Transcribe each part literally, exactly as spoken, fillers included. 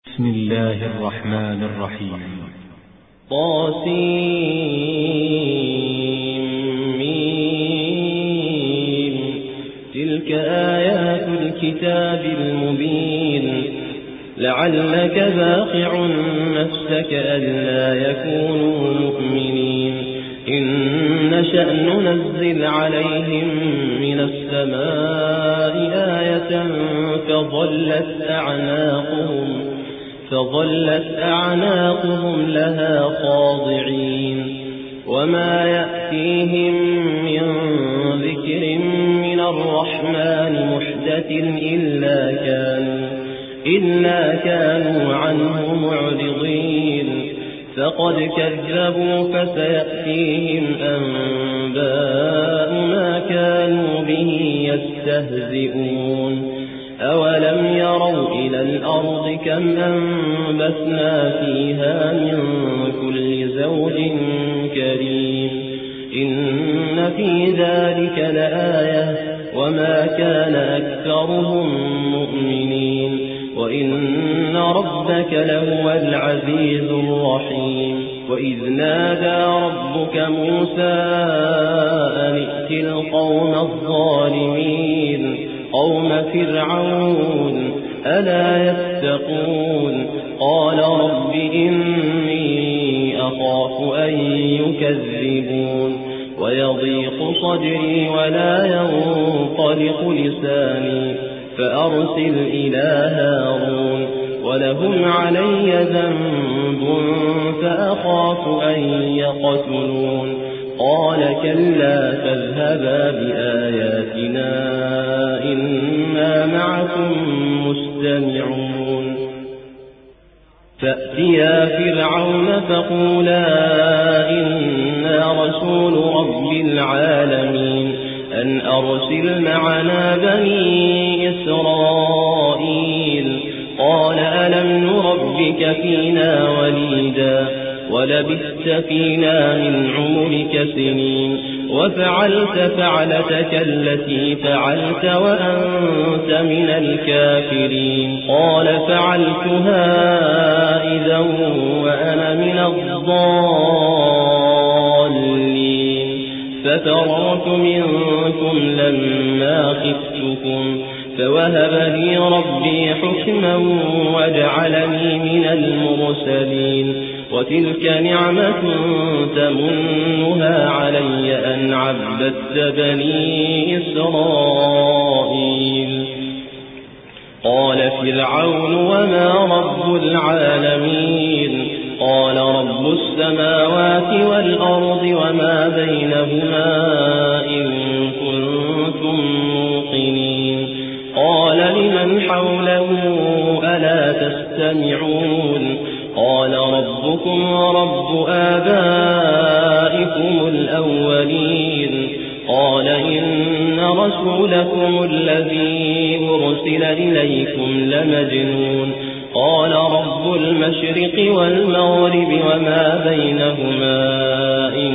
بسم الله الرحمن الرحيم. طاسيم. تلك آيات الكتاب المبين. لعلك باخع نفسك ألا يكونوا مؤمنين. إن نشأ ننزل عليهم من السماء آية فظلت أعناقهم فظلت أعناقهم لها خاضعين. وما يأتيهم من ذكر من الرحمن محدث إلا كانوا, إلا كانوا عنه معرضين. فقد كذبوا فسيأتيهم أنباء ما كانوا به يستهزئون. أولم يروا إلى الأرض كم أنبتنا فيها من كل زوج كريم. إن في ذلك لآية وما كان أكثرهم مؤمنين. وإن ربك لهو العزيز الرحيم. وإذ نادى ربك موسى أن ائت القوم الظالمين قوم فرعون ألا يتقون. قال رب إني أخاف أن يكذبون ويضيق صدري ولا ينطلق لساني فأرسل إلى هارون ولهم علي ذنب فأخاف أن يقتلون. قال كلا تذهبا بآياتنا إنا معكم مستمعون. فأتيا فرعون فقولا إنا رسول رب العالمين أن أرسل معنا بني إسرائيل. قال ألم نربك فينا وليدا ولبثت فينا من عمرك سنين وفعلت فعلتك التي فعلت وأنت من الكافرين. قال فعلتها إذا وأنا من الضالين. ففررت منكم لما خفتكم فوهب لي ربي حكما وجعلني من المرسلين. وتلك نعمة تمنها علي أن عبدت بني إسرائيل. قال فرعون وما رب العالمين. قال رب السماوات والأرض وما بينهما إن كنتم موقنين. قال لمن حوله ألا تستمعون. قال ربكم ورب آبائكم الأولين. قال إن رسولكم الذي أرسل إليكم لمجنون. قال رب المشرق والمغرب وما بينهما إن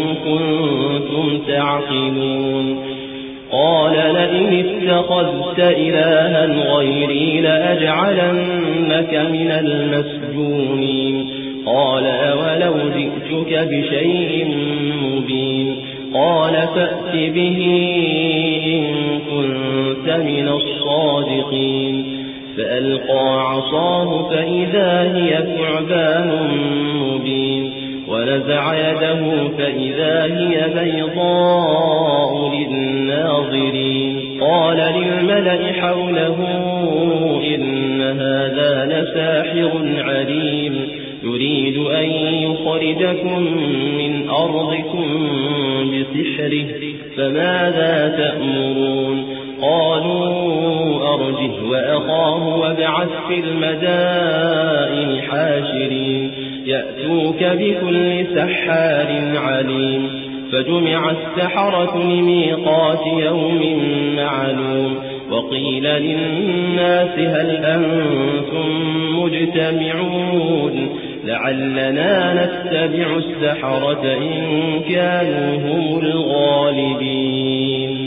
كنتم تعقلون. قال لئن اتخذت إلها غيري لأجعلنك من المسجونين. قال أولو جئتك بشيء مبين. قال فأت به إن كنت من الصادقين. فألقى عصاه فإذا هي ثعبان مبين. ونزع يده فإذا هي بيضاء للناظرين. قال للملأ حوله إن هذا لساحر عليم يريد أن يخرجكم من أرضكم بسحره فماذا تأمرون. قالوا أرجه وأخاه وابعث في المدائن حاشرين يأتوك بكل سحار عليم. فجمع السحرة لميقات يوم معلوم. وقيل للناس هل أنتم مجتمعون لعلنا نتبع السحرة إن كانوا هم الغالبين.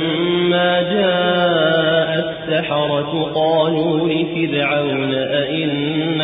فلما جاء السحرة قالوا لفرعون أئن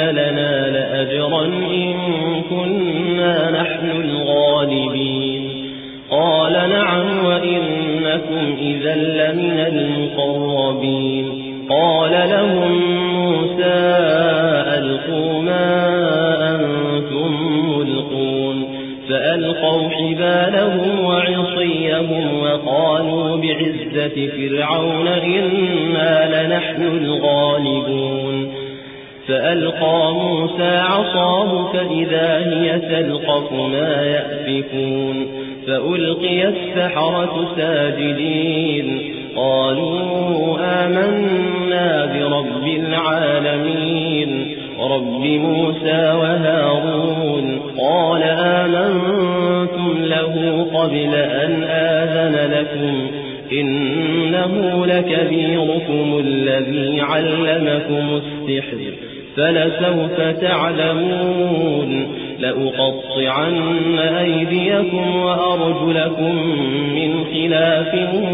لنا لأجرا إن كنا نحن الغالبين قال نعم وإنكم إذا لمن المقربين قال لهم موسى ألقوا ما أنتم ملقون فألقوا حبالهم وعصيهم وقالوا بعزة فرعون إنا لنحن الغالبون فألقى موسى عصاه فإذا هي تلقف ما يأفكون فألقي السحرة ساجدين قالوا آمنا برب العالمين رب موسى وهارون قال آمنتم له قبل أن آذن لكم إنه لكبيركم الذي علمكم السحر فلسوف تعلمون لأقطعن أيديكم وأرجلكم من خلاف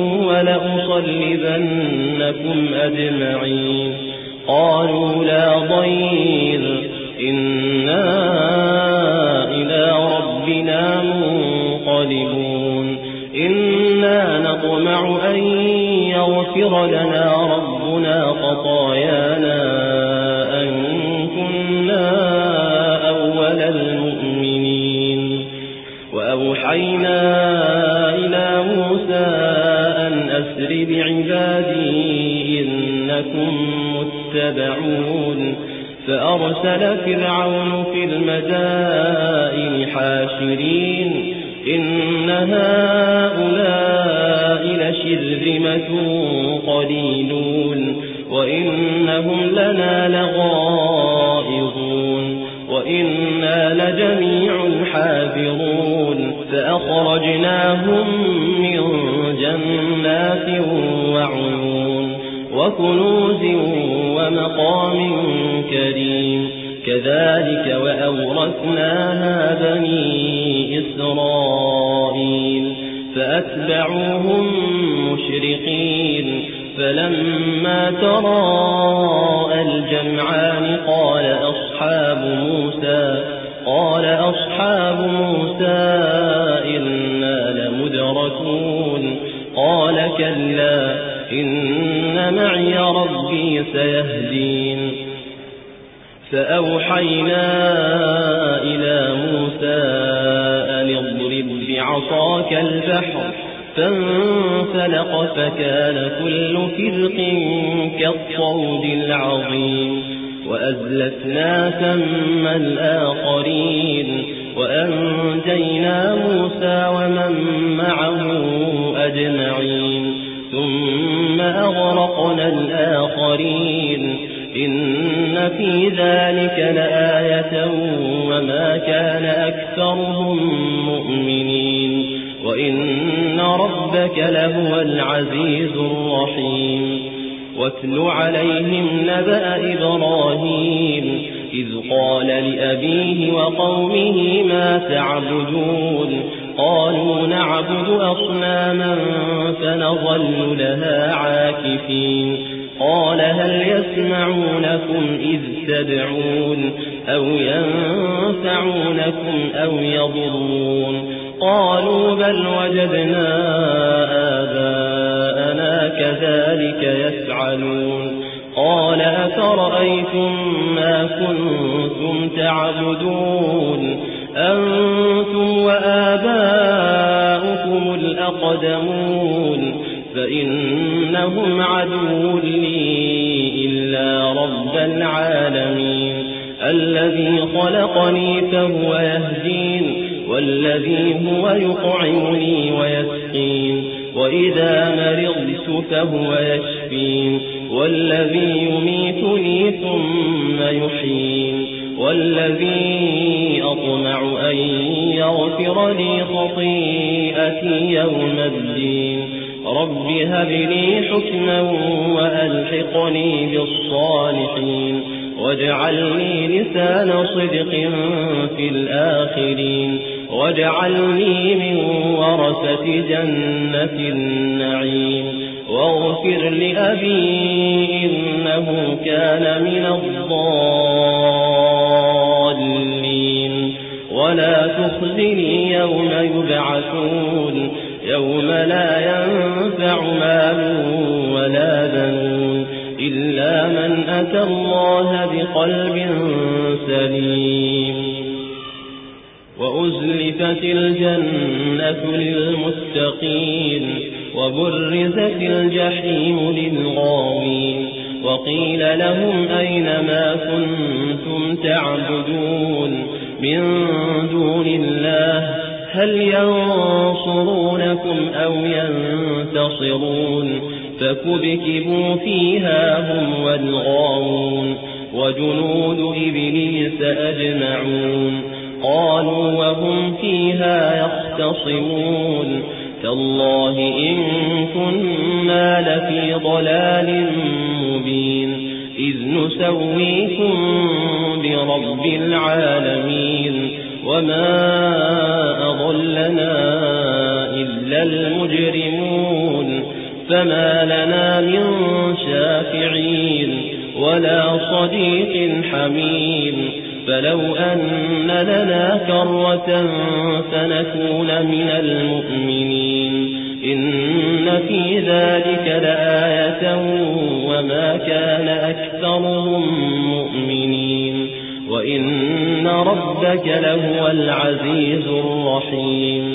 ولأصلبنكم أجمعين قالوا لا ضير إنا إلى ربنا منقلبون إنا نطمع أن يغفر لنا ربنا خطايانا أن كنا أول المؤمنين وأوحينا إلى موسى أن أسر بعبادي إنكم متبعون فأرسل فرعون في المدائن حاشرين إن هؤلاء لشرذمة قليلون وإنهم لنا لغائظون وإنا لجميع حاذرون فأخرجناهم من جنات وعيون وكنوز ومقام كريم كذلك وأورثناها بني إسرائيل فأتبعوهم مشرقين فلما تراءى الجمعان قال أصحاب موسى قال أصحاب موسى إنا لمدركون قال كلا إن معي ربي سيهدين فأوحينا إلى موسى أن اضرب بعصاك البحر فانفلق فكان كل فرق كالطود العظيم وأزلفنا ثم الآخرين وأنجينا موسى ومن معه أجمعين ثم أغرقنا الآخرين إن في ذلك لآية وما كان أكثرهم مؤمنين وإن ربك لهو العزيز الرحيم واتل عليهم نبأ إبراهيم إذ قال لأبيه وقومه ما تعبدون قالوا نعبد أصناما فنظل لها عاكفين قال هل يسمعونكم إذ تدعون أو ينفعونكم أو يضرون قالوا بل وجدنا آباءنا كذلك يفعلون قال أفرأيتم ما كنتم تعبدون أنتم وآباؤكم الأقدمون فإنهم عدو لي إلا رب العالمين الذي خلقني فهو يهدين والذي هو يطعمني ويسقين وإذا مرضت فهو يشفين والذي يميتني ثم يحيين والذي أطمع أن يغفر لي خطيئتي يوم الدين رب هب لي حكما وألحقني بالصالحين واجعلني لسان صدق في الآخرين واجعلني من ورثة جنة النعيم واغفر لأبي إنه كان من الضالين ولا تخزني يوم يبعثون يوم لا ينفع مال ولا بنون إلا من أتى الله بقلب سليم. وأزلفت الجنة للمتقين وبرزت الجحيم للغاوين وقيل لهم أين ما كنتم تعبدون من دون الله هل ينصرونكم أو ينتصرون فكبكبوا فيها هم والغاوون وجنود إبليس أجمعون قالوا وهم فيها يختصمون تالله إن كنا لفي ضلال مبين إذ نسويكم برب العالمين وما أضلنا إلا المجرمون فما لنا من شافعين ولا صديق حميم فلو أن لنا كرة فنكون من المؤمنين إن في ذلك لآية وما كان أكثرهم مؤمنين وإن ربك لهو العزيز الرحيم.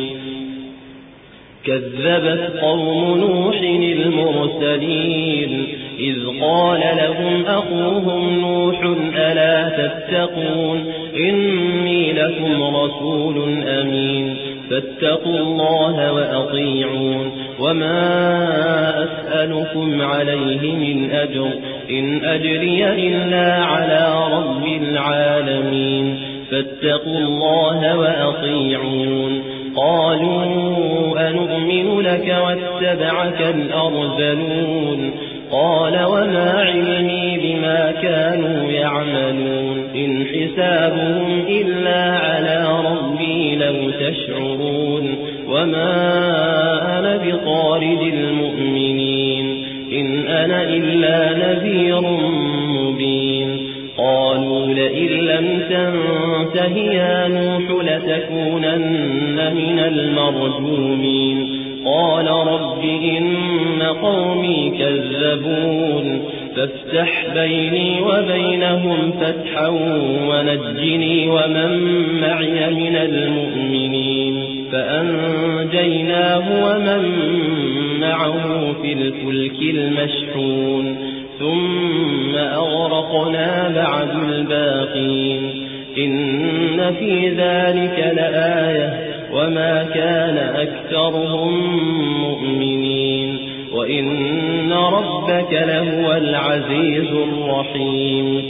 كذبت قوم نوح المرسلين إذ قال لهم أخوهم نوح ألا تتقون إني لكم رسول أمين فاتقوا الله وأطيعون وما أسألكم عليه من أجر إن أجري إلا على رب العالمين فاتقوا الله وأطيعون. قالوا أنؤمن لك واتبعك الأرذلون قال وما علمي بما كانوا يعملون إن حسابهم إلا على ربي لو تشعرون وما أنا بطارد المؤمنين إن أنا إلا نذير مبين. قالوا لئن لم تنته يا نوح لتكونن من المرجومين قال رب إن قومي كذبون فافتح بيني وبينهم فتحا ونجني ومن معي من المؤمنين فأنجيناه ومن معه في الفلك المشحون ثم أغرقنا بعد الباقين إن في ذلك لآية وما كان أكثرهم مؤمنين وإن ربك لهو العزيز الرحيم.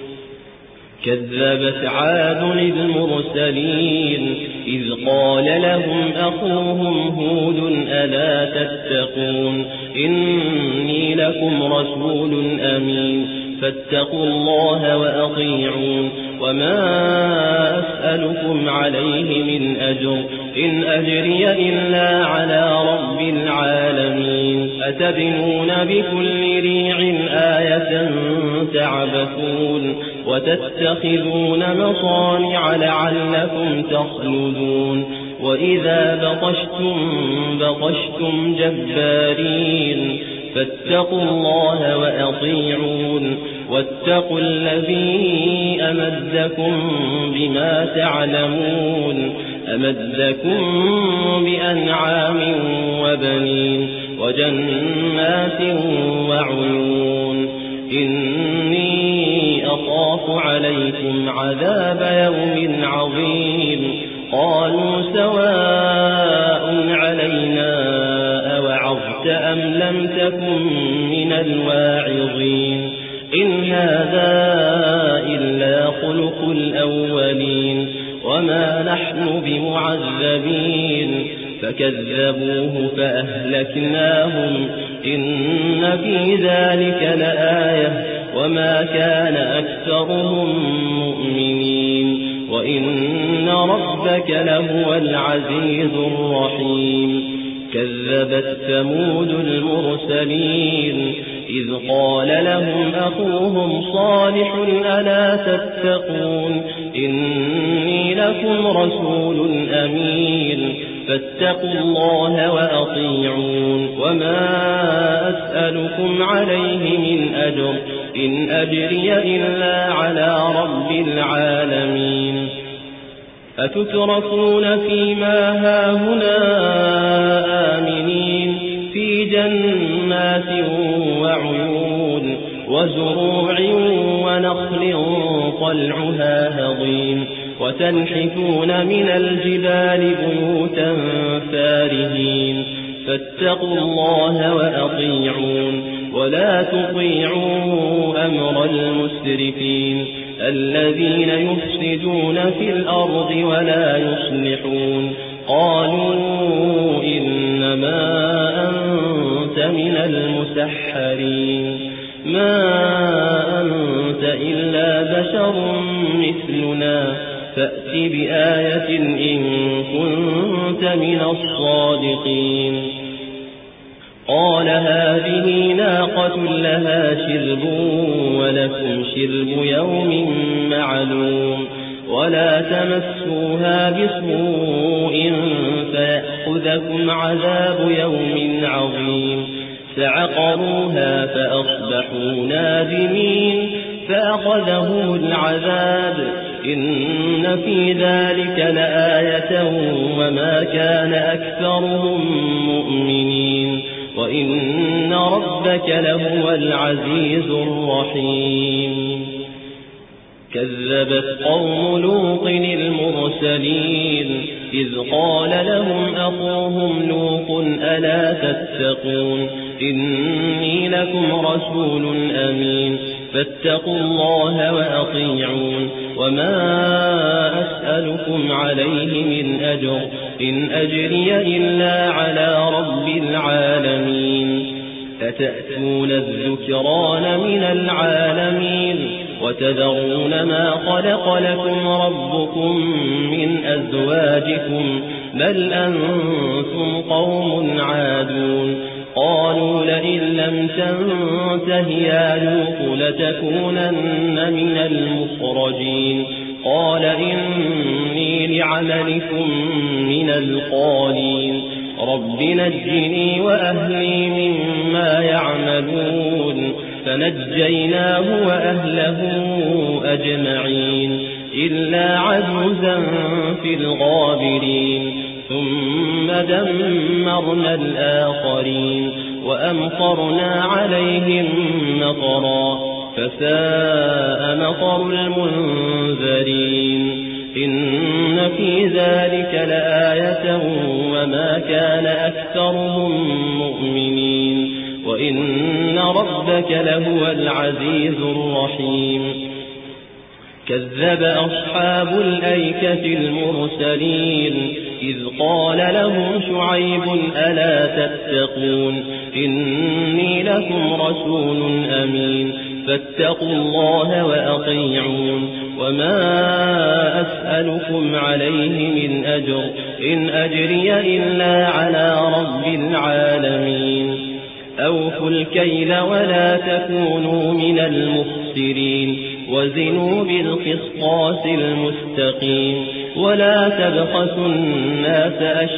كذبت عاد المرسلين إذ قال لهم أخوهم هود ألا تتقون إني لكم رسول أمين فاتقوا الله وأطيعون وما أسألكم عليه من أجر إن أجري إلا على رب العالمين أتبنون بكل ريع آية تعبثون وتتخذون مصانع لعلكم تخلدون وإذا بطشتم بطشتم جبارين فاتقوا الله وأطيعون واتقوا الذي أمدكم بما تعلمون أمدكم بأنعام وبنين وجنات وعيون إني أخاف عليكم عذاب يوم عظيم. قالوا سواء علينا أوعظت أم لم تكن من الواعظين إن هذا إلا خلق الأولين وما نحن بمعذبين فكذبوه فأهلكناهم إن في ذلك لآية وما كان أكثرهم مؤمنين وإن ربك لهو العزيز الرحيم. كذبت ثمود المرسلين إذ قال لهم أخوهم صالح ألا تتقون إني لكم رسول أمين فاتقوا الله وأطيعون وما أسألكم عليه من أجر إن أجري إلا على رب العالمين أتتركون فيما هاهنا آمنين في جنات وعيون وزروع ونخل طلعها هضيم وتنحتون من الجبال بيوتا فارهين فاتقوا الله وأطيعون ولا تطيعوا أمر المسرفين الذين يفسدون في الأرض ولا يصلحون قالوا إنما أنت من المسحرين ما أنت إلا بشر مثلنا فأت بآية إن كنت من الصادقين قال هذه ناقة لها شرب ولكم شرب يوم معلوم ولا تمسوها بسوء فيأخذكم عذاب يوم عظيم فعقروها فأصبحوا نادمين فأخذهم العذاب إن في ذلك لآية وما كان أكثرهم مؤمنين وإن ربك لهو العزيز الرحيم كذبت قوم لوط المرسلين إذ قال لهم أخوهم لوط ألا تتقون إني لكم رسول أمين فاتقوا الله وأطيعون وما أسألكم عليه من أجر إن أجري إلا على رب العالمين أتأتون الذكران من العالمين وتذرون ما خلق لكم ربكم من أزواجكم بل أنتم قوم عادون قالوا لئن لم تنته يا لوط لتكونن من المخرجين قال إني لعملكم من القالين رب نجني وأهلي مما يعملون فنجيناه وأهله أجمعين إلا عجوزا في الغابرين ثم دمرنا الآخرين وأمطرنا عليهم مطرا فساء مطر المنذرين إن في ذلك لآية وما كان أكثرهم مؤمنين وإن ربك لهو العزيز الرحيم كذب أصحاب الأيكة المرسلين إذ قال لهم شعيب ألا تتقون إني لكم رسول أمين فاتقوا الله وأطيعون وما أسألكم عليه من أجر إن أجري إلا على رب العالمين أوفوا الكيل ولا تكونوا من المخسرين وزنوا بالقسطاس المستقيم ولا تبخسوا الناس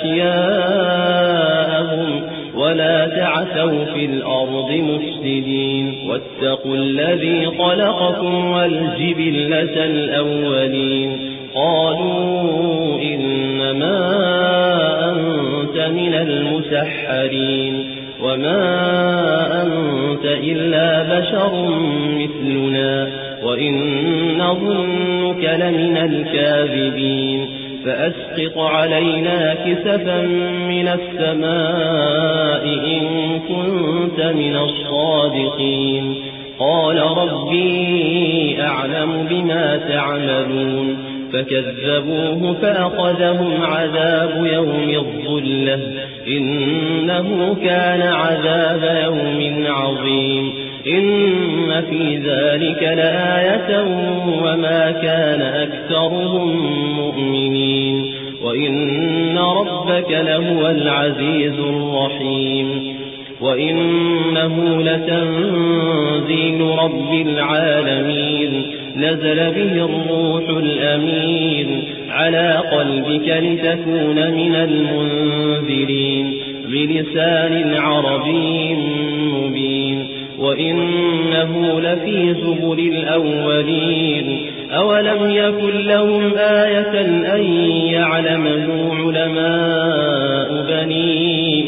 أشياءهم ولا تعثوا في الأرض مفسدين واتقوا الذي خلقكم والجبلة الأولين قالوا إنما أنت من المسحرين وما أنت إلا بشر مثلنا وإن نظنك لمن الكاذبين فأسقط علينا كسفا من السماء إن كنت من الصادقين قال ربي أعلم بما تعملون فكذبوه فأخذهم عذاب يوم الظلة إنه كان عذاب يوم عظيم إن في ذلك لآية وما كان أكثرهم مؤمنين وإن ربك لهو العزيز الرحيم وإنه لتنزيل رب العالمين نزل به الروح الأمين على قلبك لتكون من المنذرين بلسان عربي مبين وإنه لفي زبر الأولين أولم يكن لهم آية أن يعلمه علماء بني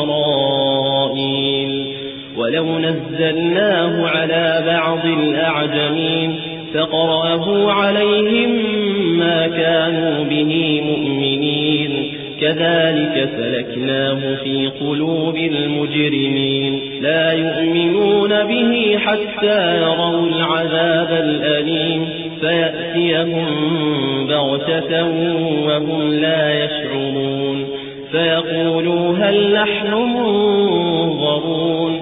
إسرائيل ولو نزلناه على بعض الأعجمين فقرأه عليهم ما كانوا به مؤمنين كذلك سلكناه في قلوب المجرمين لا يؤمنون به حتى يروا العذاب الأليم فيأتيهم بغتة وهم لا يشعرون فيقولوا هل نحن منظرون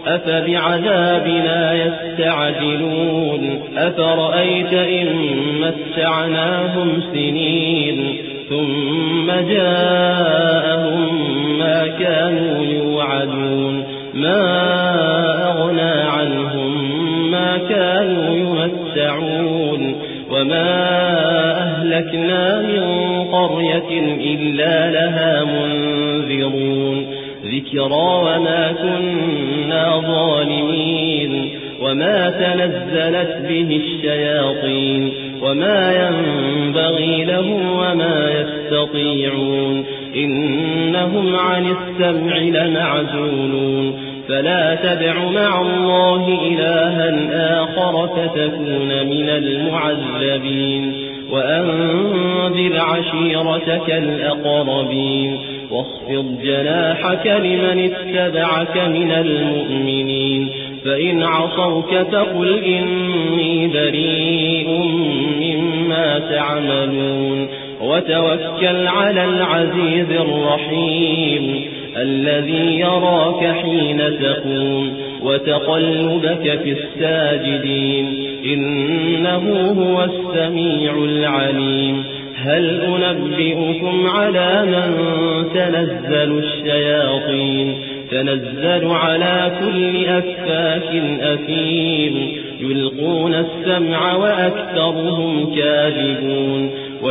أفبعذابنا يستعجلون أفرأيت إن متعناهم سنين ثم جاءهم ما كانوا يوعدون ما أغنى عنهم ما كانوا يمتعون وما أهلكنا من قرية إلا لها منذرون ذكرى وما كنا ظالمين وما تنزلت به الشياطين وما ينبغي لهم وما يستطيعون إنهم عن السمع لمعزولون فلا تدع مع الله إلها آخر فتكون من المعذبين وأنذر عشيرتك الأقربين واخفض جناحك لمن اتبعك من المؤمنين فإن عصوك فقل إني بريء مما تعملون وتوكل على العزيز الرحيم الذي يراك حين تقوم وتقلبك في الساجدين إنه هو السميع العليم هل أنبئكم على من تنزل الشياطين تنزل على كل أفاك أثيم يلقون السمع وأكثرهم كاذبون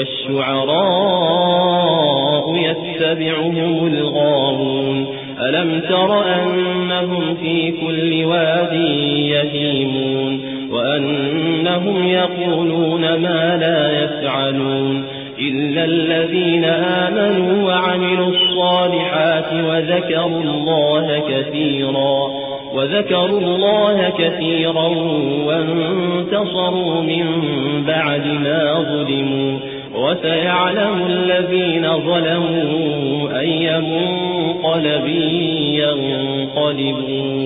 والشعراء يتبعهم الغاوون ألم تر أنهم في كل واد يهيمون وأنهم يقولون ما لا يفعلون إلا الذين آمنوا وعملوا الصالحات وذكروا الله كثيرا وذكروا الله كثيرا وانتصروا من بعد ما ظلموا وسيعلم الذين ظلموا أي منقلب ينقلبون